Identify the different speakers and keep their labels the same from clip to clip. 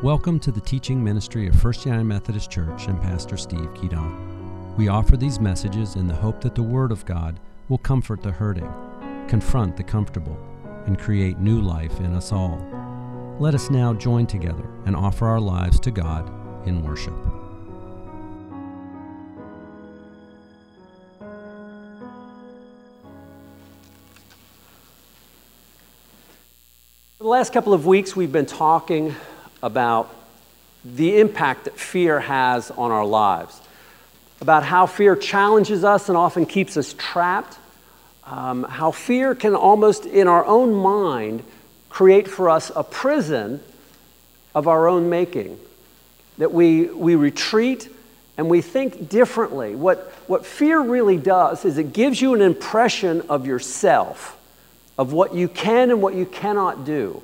Speaker 1: Welcome to the teaching ministry of First United Methodist Church and Pastor Steve Keaton. We offer these messages in the hope that the Word of God will comfort the hurting, confront the comfortable, and create new life in us all. Let us now join together and offer our lives to God in worship.
Speaker 2: For the last couple of weeks, we've been talking about the impact that fear has on our lives, about how fear challenges us and often keeps us trapped, how fear can almost in our own mind create for us a prison of our own making, that we retreat and we think differently. What fear really does is it gives you an impression of yourself, of what you can and what you cannot do.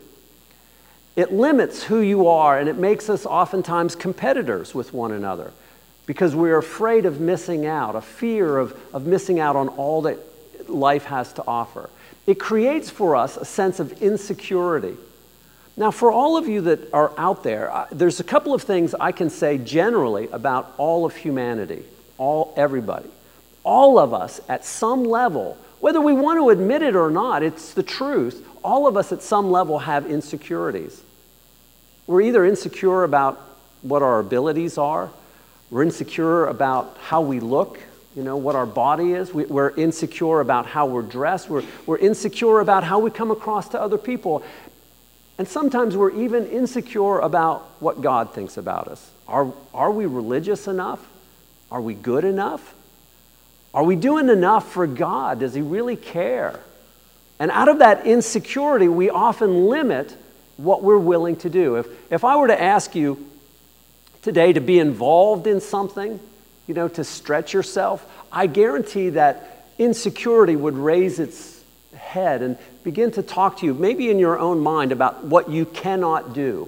Speaker 2: It limits who you are, and it makes us oftentimes competitors with one another because we're afraid of missing out, a fear of missing out on all that life has to offer. It creates for us a sense of insecurity. Now, for all of you that are out there, there's a couple of things I can say generally about all of humanity, everybody. All of us at some level, whether we want to admit it or not, it's the truth. All of us at some level have insecurities. We're either insecure about what our abilities are, we're insecure about how we look, what our body is, we're insecure about how we're dressed, we're insecure about how we come across to other people, and sometimes we're even insecure about what God thinks about us. Are we religious enough? Are we good enough? Are we doing enough for God? Does He really care? And out of that insecurity, we often limit what we're willing to do. If I were to ask you today to be involved in something, to stretch yourself, I guarantee that insecurity would raise its head and begin to talk to you, maybe in your own mind, about what you cannot do.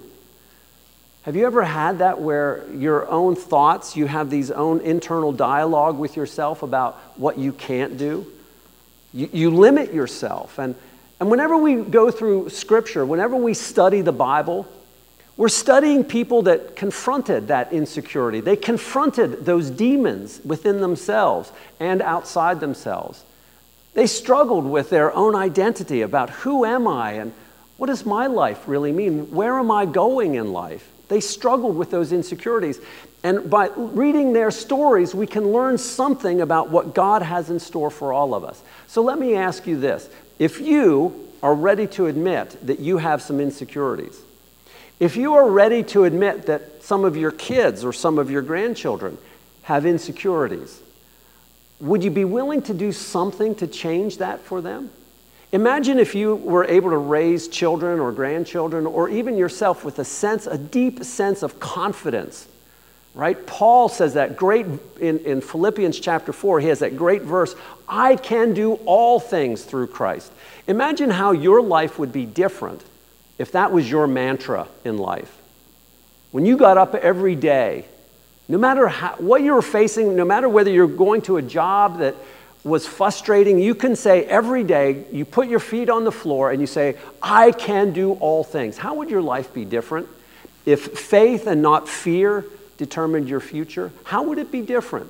Speaker 2: Have you ever had that where your own thoughts, you have these own internal dialogue with yourself about what you can't do? You limit yourself. And whenever we go through Scripture, whenever we study the Bible, we're studying people that confronted that insecurity. They confronted those demons within themselves and outside themselves. They struggled with their own identity about who am I and what does my life really mean? Where am I going in life? They struggled with those insecurities. And by reading their stories, we can learn something about what God has in store for all of us. So let me ask you this. If you are ready to admit that you have some insecurities, if you are ready to admit that some of your kids or some of your grandchildren have insecurities, would you be willing to do something to change that for them? Imagine if you were able to raise children or grandchildren or even yourself with a deep sense of confidence, right? Paul says that great, in Philippians chapter 4, he has that great verse, I can do all things through Christ. Imagine how your life would be different if that was your mantra in life. When you got up every day, no matter what you were facing, no matter whether you're going to a job that was frustrating, you can say every day, you put your feet on the floor and you say, I can do all things. How would your life be different? If faith and not fear determined your future, how would it be different?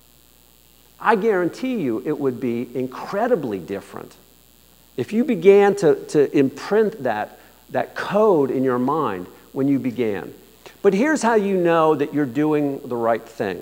Speaker 2: I guarantee you it would be incredibly different. If you began to imprint that code in your mind when you began. But here's how you know that you're doing the right thing.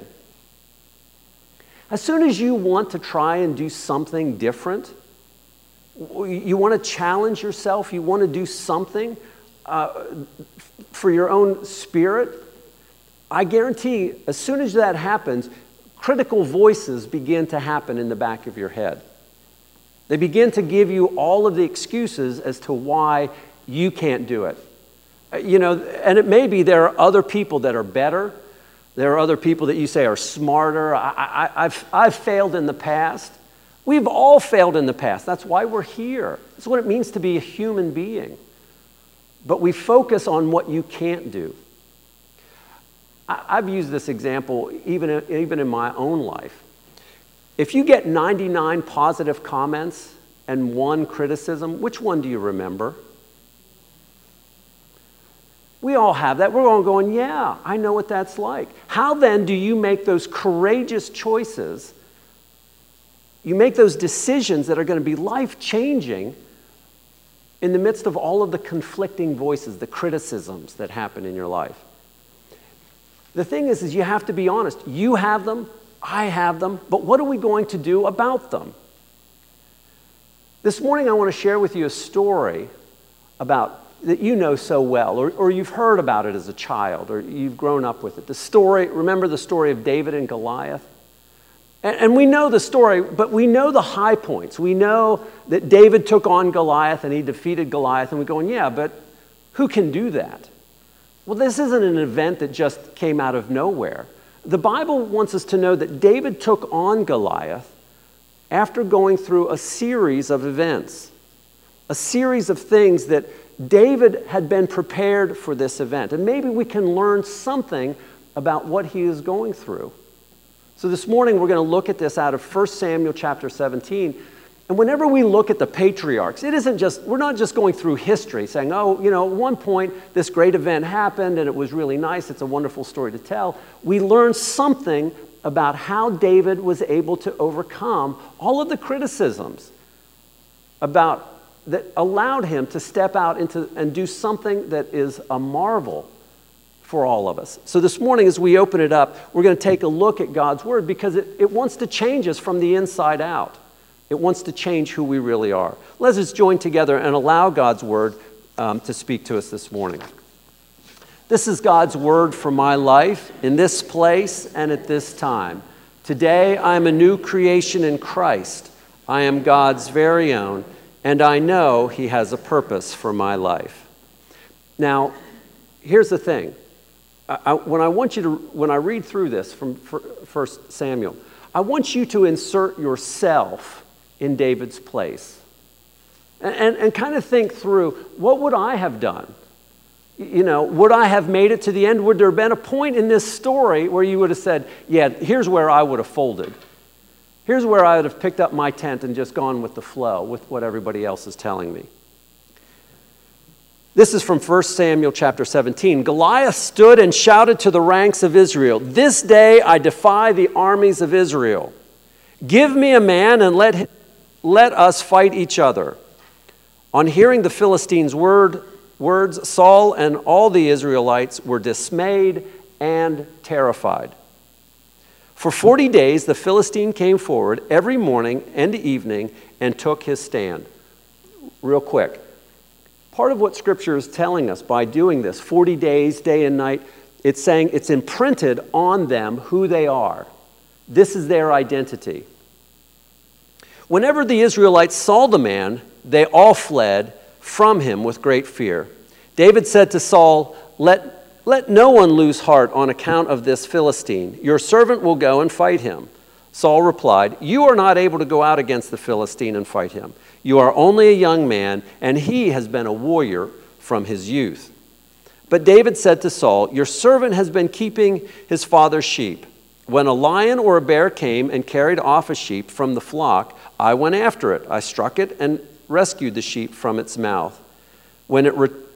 Speaker 2: As soon as you want to try and do something different, you want to challenge yourself, you want to do something for your own spirit, I guarantee as soon as that happens, critical voices begin to happen in the back of your head. They begin to give you all of the excuses as to why you can't do it. And it may be there are other people that are better. There are other people that you say are smarter. I've failed in the past. We've all failed in the past. That's why we're here. That's what it means to be a human being. But we focus on what you can't do. I've used this example even in my own life. If you get 99 positive comments and one criticism, which one do you remember? We all have that. We're all going, yeah, I know what that's like. How then do you make those courageous choices? You make those decisions that are going to be life-changing in the midst of all of the conflicting voices, the criticisms that happen in your life. The thing is you have to be honest. You have them, I have them, but what are we going to do about them? This morning I want to share with you a story about that you know so well, or you've heard about it as a child, or you've grown up with it. The story, remember the story of David and Goliath? And we know the story, but we know the high points. We know that David took on Goliath and he defeated Goliath, and we're going, yeah, but who can do that? Well, this isn't an event that just came out of nowhere. The Bible wants us to know that David took on Goliath after going through a series of events, a series of things that David had been prepared for this event. And maybe we can learn something about what he is going through. So this morning we're going to look at this out of 1 Samuel chapter 17. And whenever we look at the patriarchs, we're not just going through history saying, oh, at one point this great event happened and it was really nice, it's a wonderful story to tell. We learn something about how David was able to overcome all of the criticisms that allowed him to step out into and do something that is a marvel for all of us. So this morning as we open it up, we're going to take a look at God's Word because it wants to change us from the inside out. It wants to change who we really are. Let's just join together and allow God's Word to speak to us this morning. This is God's Word for my life in this place and at this time. Today I am a new creation in Christ. I am God's very own, and I know He has a purpose for my life. Now, here's the thing. When I read through this from 1 Samuel, I want you to insert yourself in David's place and kind of think through, what would I have done? Would I have made it to the end? Would there have been a point in this story where you would have said, yeah, here's where I would have folded. Here's where I would have picked up my tent and just gone with the flow, with what everybody else is telling me. This is from 1 Samuel chapter 17. Goliath stood and shouted to the ranks of Israel, "This day I defy the armies of Israel. Give me a man and let us fight each other." On hearing the Philistines' words, Saul and all the Israelites were dismayed and terrified. For 40 days the Philistine came forward every morning and evening and took his stand. Real quick. Part of what Scripture is telling us by doing this, 40 days, day and night, it's saying it's imprinted on them who they are. This is their identity. Whenever the Israelites saw the man, they all fled from him with great fear. David said to Saul, Let no one lose heart on account of this Philistine. Your servant will go and fight him. Saul replied, "You are not able to go out against the Philistine and fight him. You are only a young man, and he has been a warrior from his youth." But David said to Saul, "Your servant has been keeping his father's sheep. When a lion or a bear came and carried off a sheep from the flock, I went after it. I struck it and rescued the sheep from its mouth. When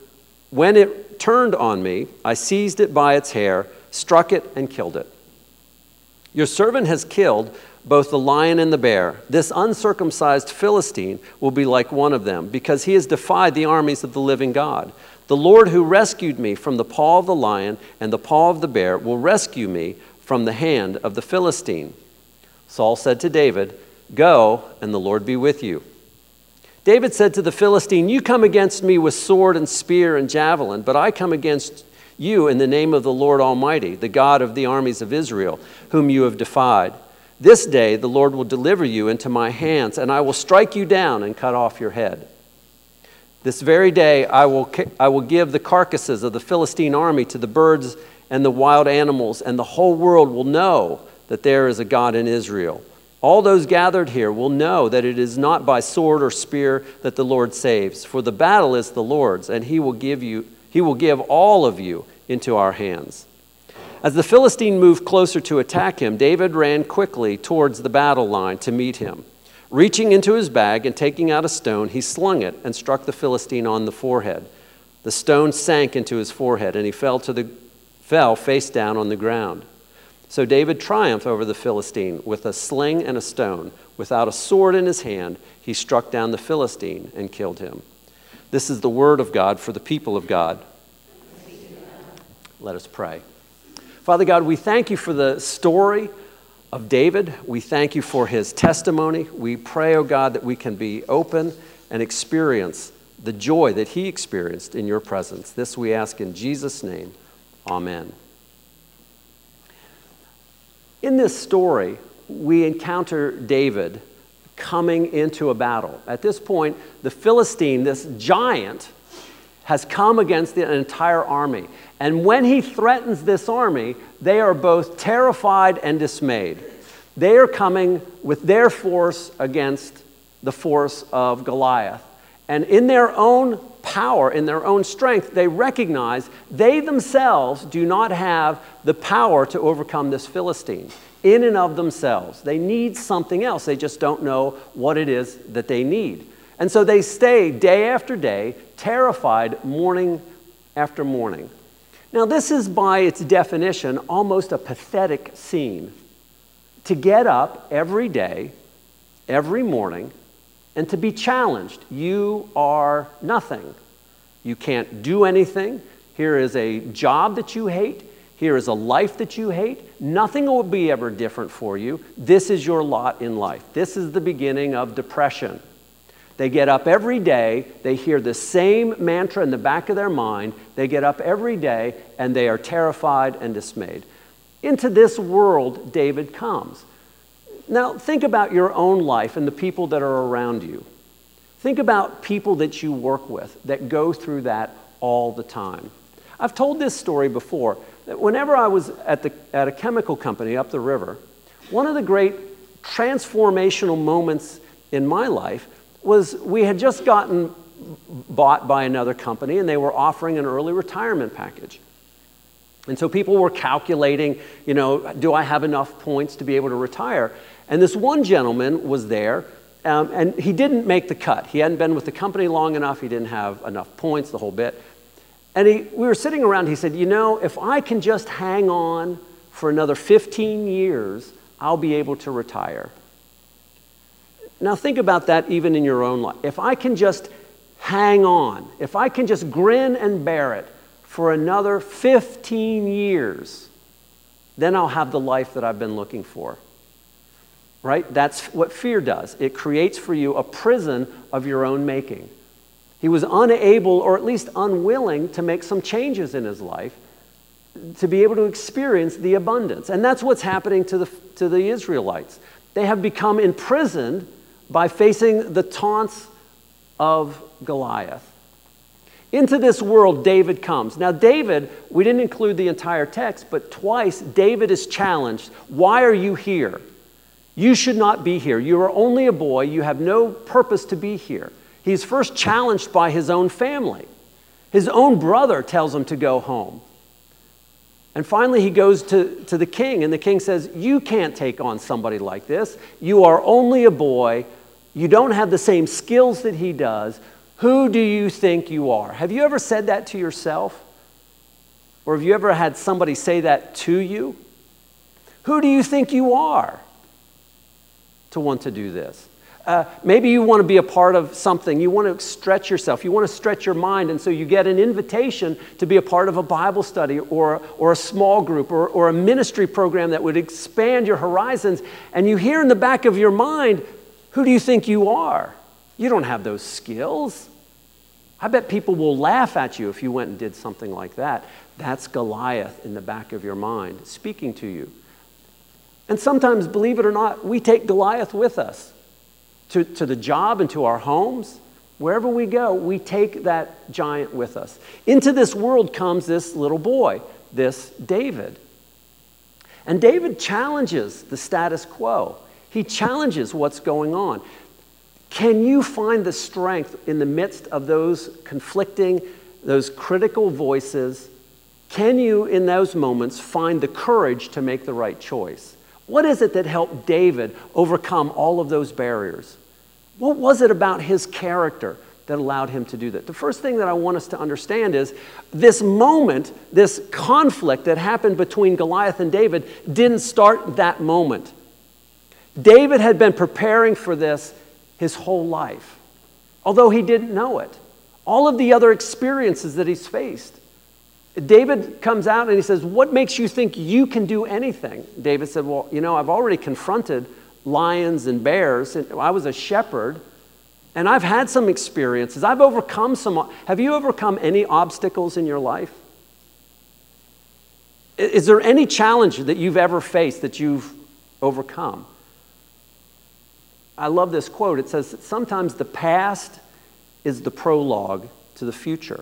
Speaker 2: it turned on me, I seized it by its hair, struck it, and killed it. Your servant has killed both the lion and the bear. This uncircumcised Philistine will be like one of them, because he has defied the armies of the living God. The Lord who rescued me from the paw of the lion and the paw of the bear will rescue me from the hand of the Philistine." Saul said to David, "Go, and the Lord be with you." David said to the Philistine, "You come against me with sword and spear and javelin, but I come against you in the name of the Lord Almighty, the God of the armies of Israel, whom you have defied. This day the Lord will deliver you into my hands, and I will strike you down and cut off your head. This very day I will give the carcasses of the Philistine army to the birds and the wild animals, and the whole world will know that there is a God in Israel. All those gathered here will know that it is not by sword or spear that the Lord saves, for the battle is the Lord's, and he will give all of you into our hands." As the Philistine moved closer to attack him, David ran quickly towards the battle line to meet him. Reaching into his bag and taking out a stone, he slung it and struck the Philistine on the forehead. The stone sank into his forehead, and he fell face down on the ground. So David triumphed over the Philistine with a sling and a stone. Without a sword in his hand, he struck down the Philistine and killed him. This is the word of God for the people of God. Let us pray. Father God, we thank you for the story of David. We thank you for his testimony. We pray, oh God, that we can be open and experience the joy that he experienced in your presence. This we ask in Jesus' name. Amen. In this story, we encounter David coming into a battle. At this point, the Philistine, this giant, has come against an entire army. And when he threatens this army, they are both terrified and dismayed. They are coming with their force against the force of Goliath. And in their own power, in their own strength, they recognize they themselves do not have the power to overcome this Philistine in and of themselves. They need something else. They just don't know what it is that they need. And so they stay day after day, terrified morning after morning. Now, this is by its definition almost a pathetic scene. To get up every day, every morning, and to be challenged. You are nothing. You can't do anything. Here is a job that you hate. Here is a life that you hate. Nothing will be ever different for you. This is your lot in life. This is the beginning of depression. They get up every day. They hear the same mantra in the back of their mind. They get up every day, and they are terrified and dismayed. Into this world, David comes. Now, think about your own life and the people that are around you. Think about people that you work with that go through that all the time. I've told this story before. That whenever I was at a chemical company up the river, one of the great transformational moments in my life was we had just gotten bought by another company, and they were offering an early retirement package. And so people were calculating, do I have enough points to be able to retire? And this one gentleman was there, and he didn't make the cut. He hadn't been with the company long enough. He didn't have enough points, the whole bit. And we were sitting around, he said, if I can just hang on for another 15 years, I'll be able to retire. Now think about that even in your own life. If I can just hang on, if I can just grin and bear it for another 15 years, then I'll have the life that I've been looking for. Right? That's what fear does. It creates for you a prison of your own making. He was unable, or at least unwilling, to make some changes in his life to be able to experience the abundance. And that's what's happening to the Israelites. They have become imprisoned by facing the taunts of Goliath. Into this world, David comes. Now, David, we didn't include the entire text, but twice David is challenged. Why are you here? You should not be here. You are only a boy. You have no purpose to be here. He's first challenged by his own family. His own brother tells him to go home. And finally he goes to the king, and the king says, you can't take on somebody like this. You are only a boy. You don't have the same skills that he does. Who do you think you are? Have you ever said that to yourself? Or have you ever had somebody say that to you? Who do you think you are to want to do this? Maybe you want to be a part of something. You want to stretch yourself. You want to stretch your mind. And so you get an invitation to be a part of a Bible study or a small group or a ministry program that would expand your horizons. And you hear in the back of your mind, who do you think you are? You don't have those skills. I bet people will laugh at you if you went and did something like that. That's Goliath in the back of your mind speaking to you. And sometimes, believe it or not, we take Goliath with us. To the job and to our homes, wherever we go, we take that giant with us. Into this world comes this little boy, this David. And David challenges the status quo. He challenges what's going on. Can you find the strength in the midst of those conflicting, those critical voices? Can you, in those moments, find the courage to make the right choice? What is it that helped David overcome all of those barriers? What was it about his character that allowed him to do that? The first thing that I want us to understand is this moment, this conflict that happened between Goliath and David didn't start that moment. David had been preparing for this his whole life, although he didn't know it. All of the other experiences that he's faced. David comes out and he says, what makes you think you can do anything? David said, well, I've already confronted lions and bears. And I was a shepherd, and I've had some experiences. I've overcome some. Have you overcome any obstacles in your life? Is there any challenge that you've ever faced that you've overcome? I love this quote. It says, sometimes the past is the prologue to the future.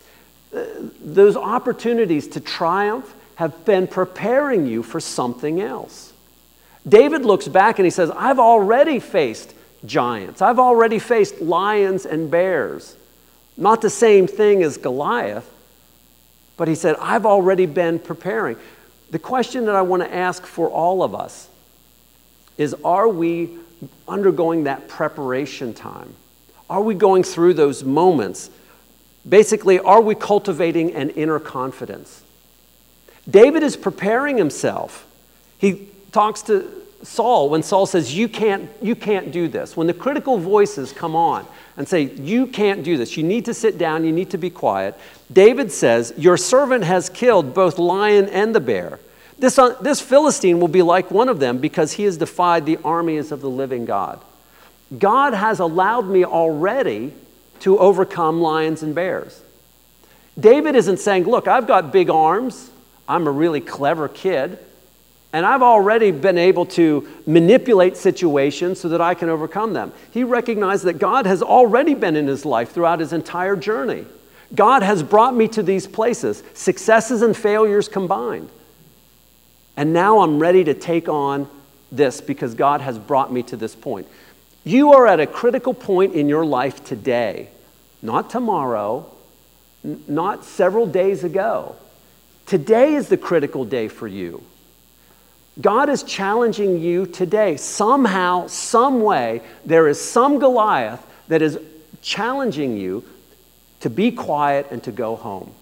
Speaker 2: Those opportunities to triumph have been preparing you for something else. David looks back and he says, I've already faced giants. I've already faced lions and bears. Not the same thing as Goliath, but he said, I've already been preparing. The question that I want to ask for all of us is, are we undergoing that preparation time? Are we going through those moments? Basically, are we cultivating an inner confidence? David is preparing himself. He talks to Saul when Saul says, you can't do this. When the critical voices come on and say, you can't do this, you need to sit down, you need to be quiet, David says, your servant has killed both lion and the bear. This Philistine will be like one of them because he has defied the armies of the living God. God has allowed me already to overcome lions and bears. David isn't saying, look, I've got big arms, I'm a really clever kid, and I've already been able to manipulate situations so that I can overcome them. He recognized that God has already been in his life throughout his entire journey. God has brought me to these places, successes and failures combined. And now I'm ready to take on this because God has brought me to this point. You are at a critical point in your life today, not tomorrow, not several days ago. Today is the critical day for you. God is challenging you today. Somehow, some way, there is some Goliath that is challenging you to be quiet and to go home.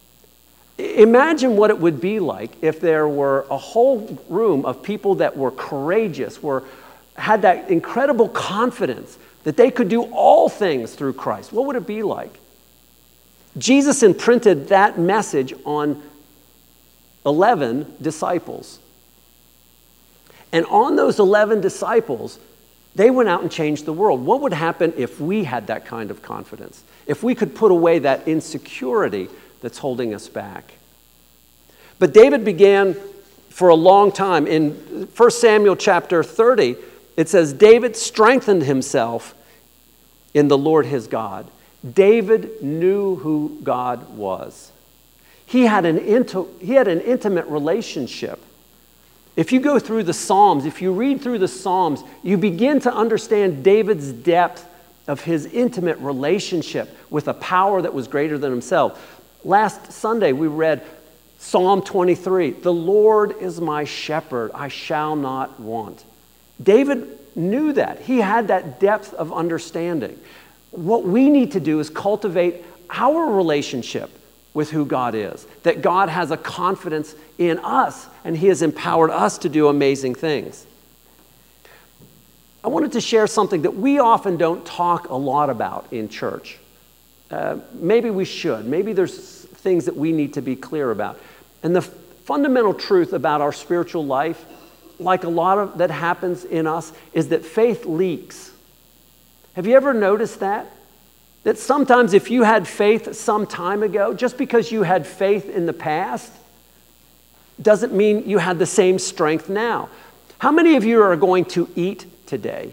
Speaker 2: Imagine what it would be like if there were a whole room of people that were courageous, had that incredible confidence that they could do all things through Christ. What would it be like? Jesus imprinted that message on 11 disciples. And on those 11 disciples, they went out and changed the world. What would happen if we had that kind of confidence? If we could put away that insecurity that's holding us back? But David began for a long time. In 1 Samuel chapter 30, it says, David strengthened himself in the Lord his God. David knew who God was. He had an intimate relationship. If you go through the Psalms, if you read through the Psalms, you begin to understand David's depth of his intimate relationship with a power that was greater than himself. Last Sunday, we read Psalm 23, the Lord is my shepherd, I shall not want. David knew that. He had that depth of understanding. What we need to do is cultivate our relationship with who God is, that God has a confidence in us, and he has empowered us to do amazing things. I wanted to share something that we often don't talk a lot about in church. Maybe we should. Maybe there's things that we need to be clear about. And the fundamental truth about our spiritual life, like a lot of that happens in us, is that faith leaks. Have you ever noticed that? That sometimes if you had faith some time ago, just because you had faith in the past, doesn't mean you had the same strength now. How many of you are going to eat today?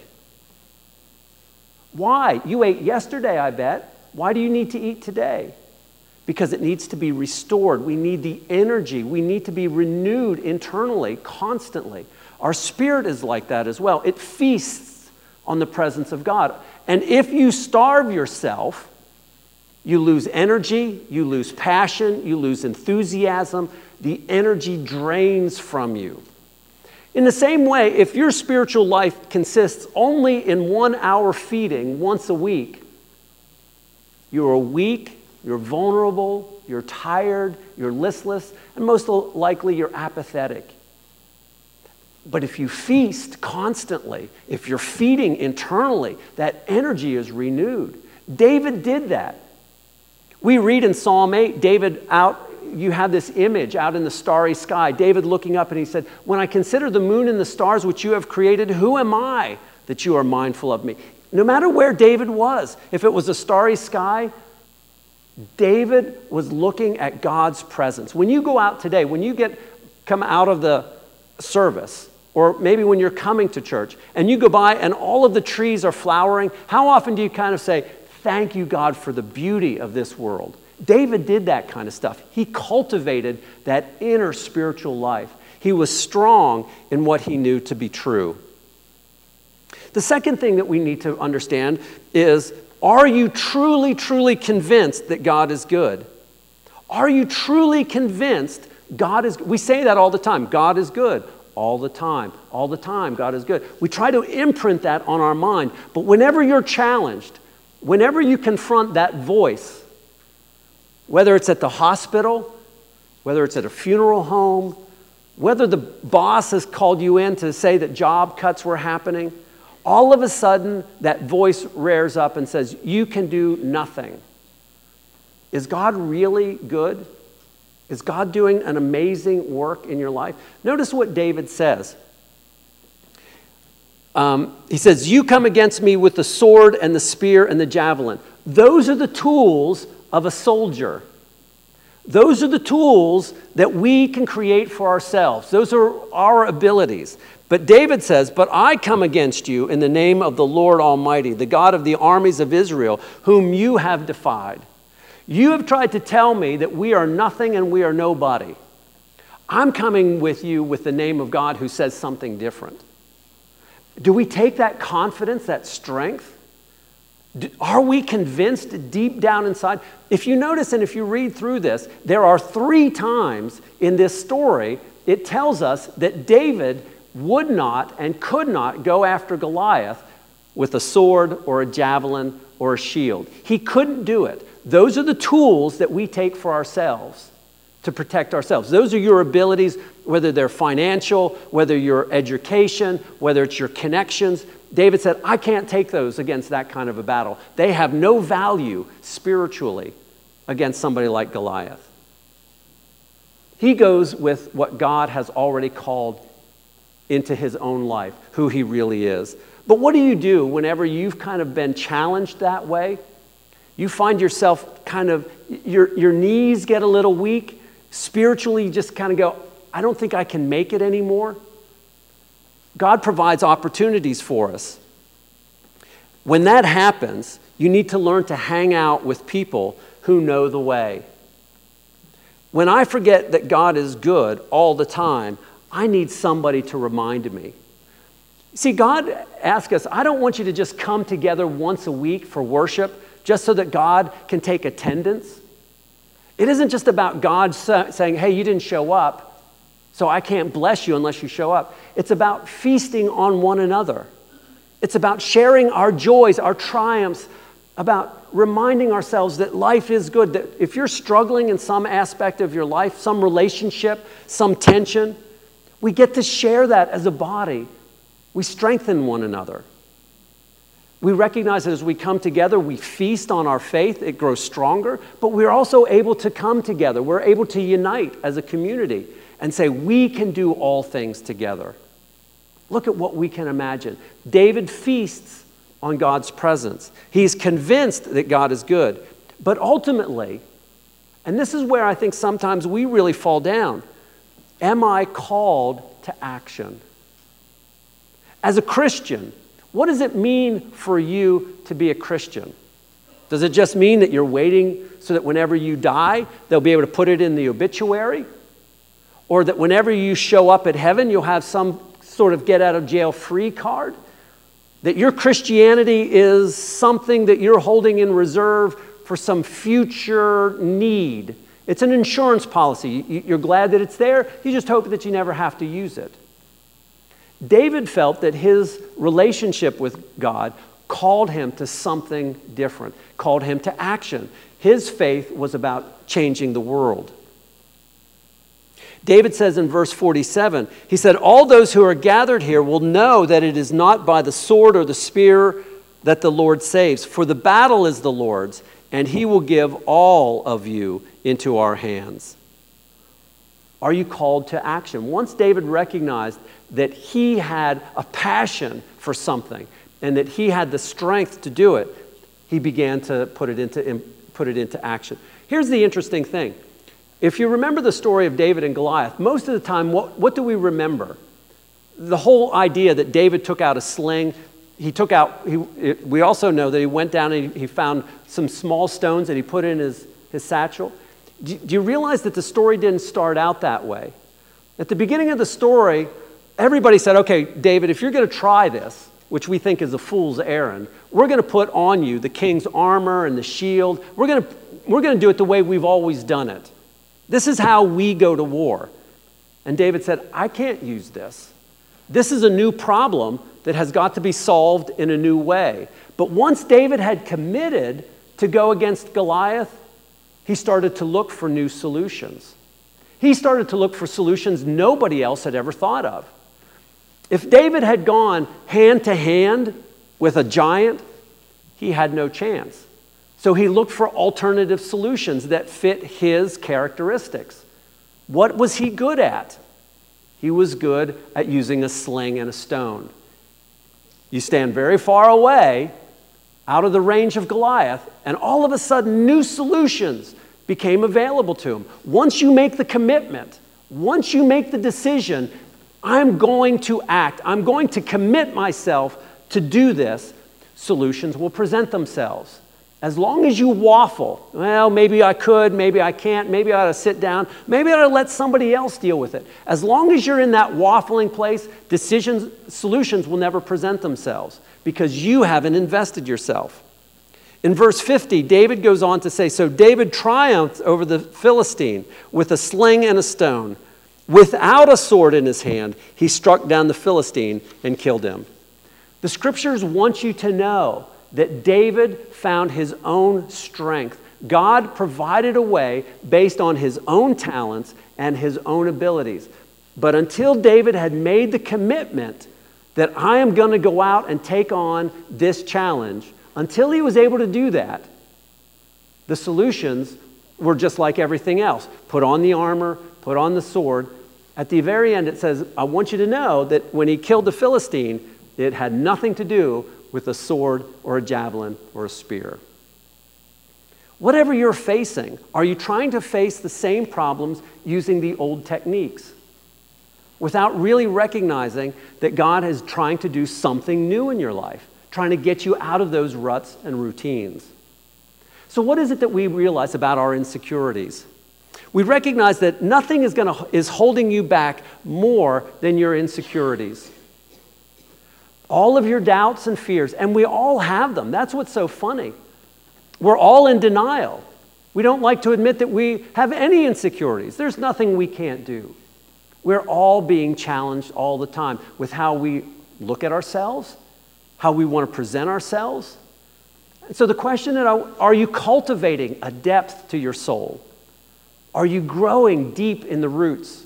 Speaker 2: Why? You ate yesterday, I bet. Why do you need to eat today? Because it needs to be restored. We need the energy. We need to be renewed internally, constantly. Our spirit is like that as well. It feasts on the presence of God. And if you starve yourself, you lose energy, you lose passion, you lose enthusiasm. The energy drains from you. In the same way, if your spiritual life consists only in 1 hour feeding once a week, You are weak, you're vulnerable, you're tired, you're listless, and most likely you're apathetic. But if you feast constantly, if you're feeding internally, that energy is renewed. David did that. We read in Psalm 8, you have this image out in the starry sky, David looking up and he said, when I consider the moon and the stars which you have created, who am I that you are mindful of me? No matter where David was, if it was a starry sky, David was looking at God's presence. When you go out today, when you come out of the service, or maybe when you're coming to church and you go by and all of the trees are flowering, how often do you kind of say, thank you, God, for the beauty of this world? David did that kind of stuff. He cultivated that inner spiritual life. He was strong in what he knew to be true. The second thing that we need to understand is, are you truly, truly convinced that God is good? Are you truly convinced God is good? We say that all the time. God is good. All the time, God is good. We try to imprint that on our mind. But whenever you're challenged, whenever you confront that voice, whether it's at the hospital, whether it's at a funeral home, whether the boss has called you in to say that job cuts were happening, all of a sudden that voice rears up and says, you can do nothing. Is God really good? Is God doing an amazing work in your life? Notice what David says. He says, you come against me with the sword and the spear and the javelin. Those are the tools of a soldier. Those are the tools that we can create for ourselves. Those are our abilities. But David says, but I come against you in the name of the Lord Almighty, the God of the armies of Israel, whom you have defied. You have tried to tell me that we are nothing and we are nobody. I'm coming with you with the name of God who says something different. Do we take that confidence, that strength? Are we convinced deep down inside? If you notice and if you read through this, there are 3 times in this story it tells us that David would not and could not go after Goliath with a sword or a javelin or a shield. He couldn't do it. Those are the tools that we take for ourselves to protect ourselves. Those are your abilities, whether they're financial, whether your education, whether it's your connections. David said, I can't take those against that kind of a battle. They have no value spiritually against somebody like Goliath. He goes with what God has already called into his own life, who he really is. But what do you do whenever you've kind of been challenged that way? You find yourself kind of, your knees get a little weak. Spiritually, you just kind of go, I don't think I can make it anymore. God provides opportunities for us. When that happens, you need to learn to hang out with people who know the way. When I forget that God is good all the time, I need somebody to remind me. See, God asks us, I don't want you to just come together once a week for worship just so that God can take attendance. It isn't just about God saying, hey, you didn't show up, so I can't bless you unless you show up. It's about feasting on one another. It's about sharing our joys, our triumphs, about reminding ourselves that life is good, that if you're struggling in some aspect of your life, some relationship, some tension, we get to share that as a body. We strengthen one another. We recognize that as we come together, we feast on our faith, it grows stronger, but we're also able to come together. We're able to unite as a community and say, we can do all things together. Look at what we can imagine. David feasts on God's presence. He's convinced that God is good. But ultimately, and this is where I think sometimes we really fall down, am I called to action? As a Christian, what does it mean for you to be a Christian? Does it just mean that you're waiting so that whenever you die, they'll be able to put it in the obituary? Or that whenever you show up at heaven, you'll have some sort of get-out-of-jail-free card? That your Christianity is something that you're holding in reserve for some future need? It's an insurance policy. You're glad that it's there. You just hope that you never have to use it. David felt that his relationship with God called him to something different, called him to action. His faith was about changing the world. David says in verse 47, he said, all those who are gathered here will know that it is not by the sword or the spear that the Lord saves, for the battle is the Lord's, and he will give all of you into our hands. Are you called to action? Once David recognized that he had a passion for something and that he had the strength to do it, he began to put it into action. Here's the interesting thing. If you remember the story of David and Goliath, most of the time, what do we remember? The whole idea that David took out a sling. We also know that he went down and he found some small stones that he put in his satchel. Do you realize that the story didn't start out that way? At the beginning of the story, everybody said, okay, David, if you're going to try this, which we think is a fool's errand, we're going to put on you the king's armor and the shield. We're going to do it the way we've always done it. This is how we go to war. And David said, I can't use this. This is a new problem that has got to be solved in a new way. But once David had committed to go against Goliath, he started to look for new solutions. He started to look for solutions nobody else had ever thought of. If David had gone hand to hand with a giant, he had no chance. So he looked for alternative solutions that fit his characteristics. What was he good at? He was good at using a sling and a stone. You stand very far away, out of the range of Goliath, and all of a sudden new solutions became available to him. Once you make the commitment, once you make the decision, I'm going to act, I'm going to commit myself to do this, solutions will present themselves. As long as you waffle, well, maybe I could, maybe I can't, maybe I ought to sit down, maybe I ought to let somebody else deal with it. As long as you're in that waffling place, solutions will never present themselves because you haven't invested yourself. In verse 50, David goes on to say, so David triumphed over the Philistine with a sling and a stone. Without a sword in his hand, he struck down the Philistine and killed him. The scriptures want you to know that David found his own strength. God provided a way based on his own talents and his own abilities. But until David had made the commitment that I am going to go out and take on this challenge, until he was able to do that, the solutions were just like everything else. Put on the armor, put on the sword. At the very end it says, I want you to know that when he killed the Philistine, it had nothing to do with a sword or a javelin or a spear. Whatever you're facing, are you trying to face the same problems using the old techniques without really recognizing that God is trying to do something new in your life, trying to get you out of those ruts and routines? So what is it that we realize about our insecurities? We recognize that nothing is holding you back more than your insecurities. All of your doubts and fears, and we all have them. That's what's so funny. We're all in denial. We don't like to admit that we have any insecurities. There's nothing we can't do. We're all being challenged all the time with how we look at ourselves, how we want to present ourselves. And so the question is, are you cultivating a depth to your soul? Are you growing deep in the roots?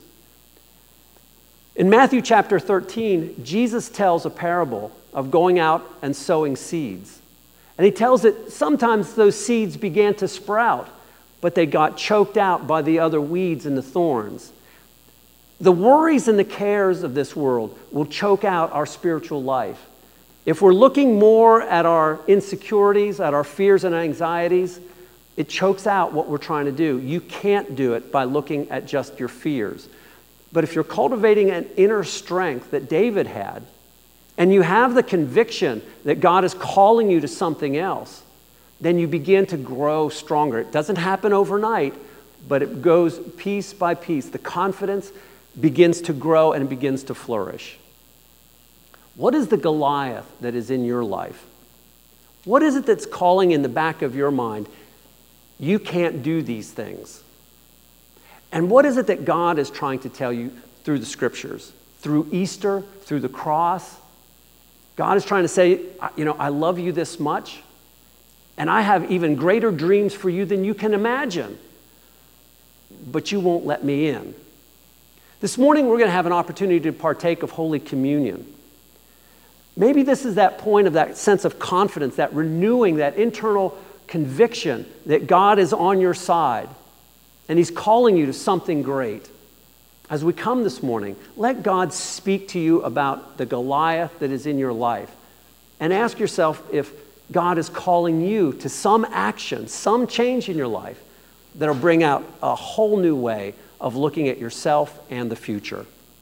Speaker 2: In Matthew chapter 13, Jesus tells a parable of going out and sowing seeds. And he tells that sometimes those seeds began to sprout, but they got choked out by the other weeds and the thorns. The worries and the cares of this world will choke out our spiritual life. If we're looking more at our insecurities, at our fears and anxieties, it chokes out what we're trying to do. You can't do it by looking at just your fears. But if you're cultivating an inner strength that David had, and you have the conviction that God is calling you to something else, then you begin to grow stronger. It doesn't happen overnight, but it goes piece by piece. The confidence begins to grow and it begins to flourish. What is the Goliath that is in your life? What is it that's calling in the back of your mind, you can't do these things? And what is it that God is trying to tell you through the scriptures, through Easter, through the cross? God is trying to say, I love you this much, and I have even greater dreams for you than you can imagine, but you won't let me in. This morning, we're going to have an opportunity to partake of Holy Communion. Maybe this is that point of that sense of confidence, that renewing, that internal conviction that God is on your side and He's calling you to something great. As we come this morning, let God speak to you about the Goliath that is in your life, and ask yourself if God is calling you to some action, some change in your life that will bring out a whole new way of looking at yourself and the future.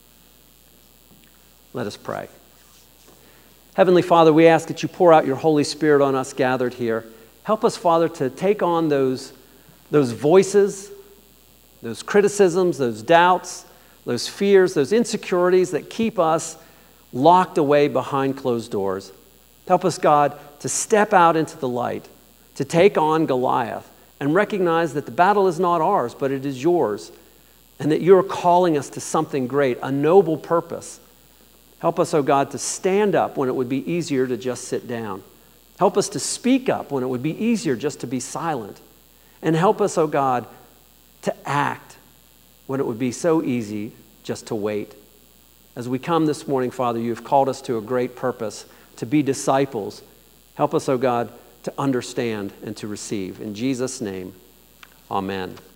Speaker 2: Let us pray. Heavenly Father, we ask that you pour out your Holy Spirit on us gathered here. Help us, Father, to take on those voices, those criticisms, those doubts, those fears, those insecurities that keep us locked away behind closed doors. Help us, God, to step out into the light, to take on Goliath, and recognize that the battle is not ours, but it is yours, and that you're calling us to something great, a noble purpose. Help us, oh God, to stand up when it would be easier to just sit down. Help us to speak up when it would be easier just to be silent. And help us, oh God, to act when it would be so easy just to wait. As we come this morning, Father, you have called us to a great purpose, to be disciples. Help us, oh God, to understand and to receive. In Jesus' name, amen.